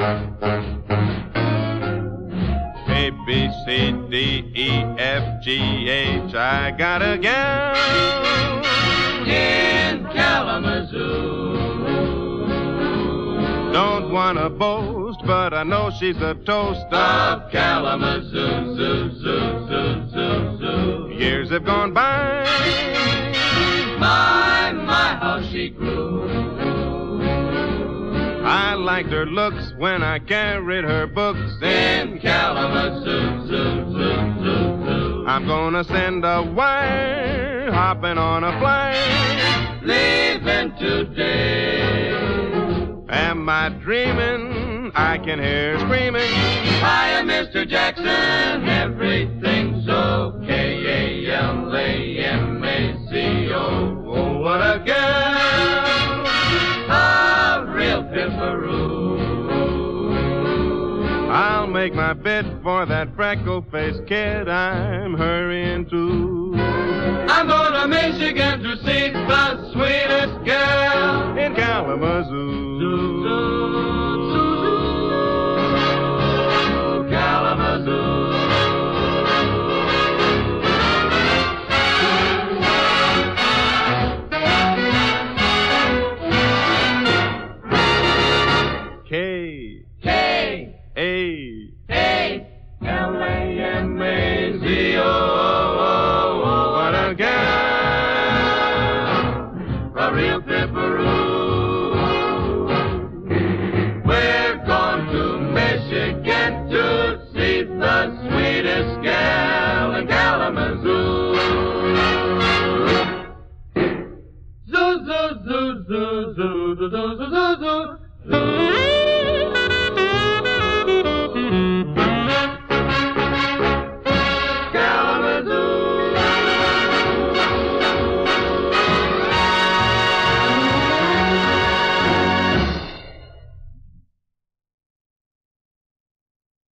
A, B, C, D, E, F, G, H. I got a gal in Kalamazoo. Don't want to boast, but I know she's a toast of Kalamazoo, zoo, zoo, zoo, zoo, zoo. Years have gone by. My, how she grew. I liked her looks when I carried her books in Kalamazoo, zoo, zoo, zoo, zoo. I'm gonna send a wire, hopping on a flight, leaving today. Am I dreaming? I can hear screaming. Hiya, Mr. Jackson, everything's okay. A-L-A-M-A-C-O. Oh, what a girl! A real pimperoo. I'll make my bid for that freckle-faced kid I'm hurrying to. I'm going to Michigan to see the sweetest girl in Kalamazoo. Kalamazoo. K. K. A. A. L-A-M-A.